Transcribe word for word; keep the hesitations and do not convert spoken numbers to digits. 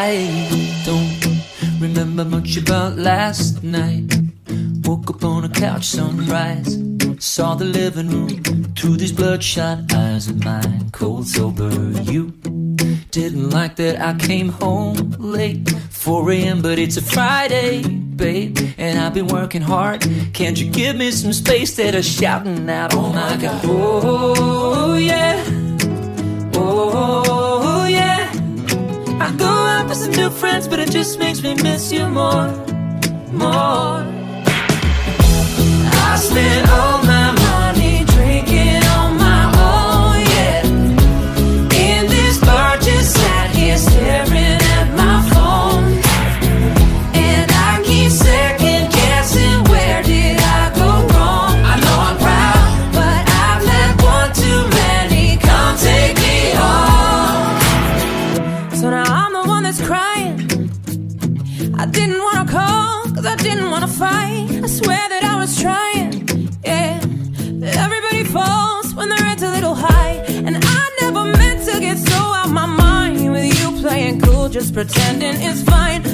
I don't remember much about last night. Woke up on a couch, sunrise. Saw the living room through these bloodshot eyes of mine. Cold sober, you didn't like that I came home late, four a m but it's a Friday, babe, and I've been working hard. Can't you give me some space? That are shouting out, oh my God. Oh yeah, oh yeah. I go out with some new friends, but it just makes me miss you more, more. I spent all my money drinking on my own, yeah. In this bar, just sat here staring at my phone, and I keep second guessing, where did I go wrong? I know I'm proud, but I've had one too many. Come take me home. So now I'm the one that's crying. I didn't wanna call, cause I didn't wanna fight. I swear that I was trying, yeah. Everybody falls when their head's a little high, and I never meant to get so out my mind with you playing cool, just pretending it's fine.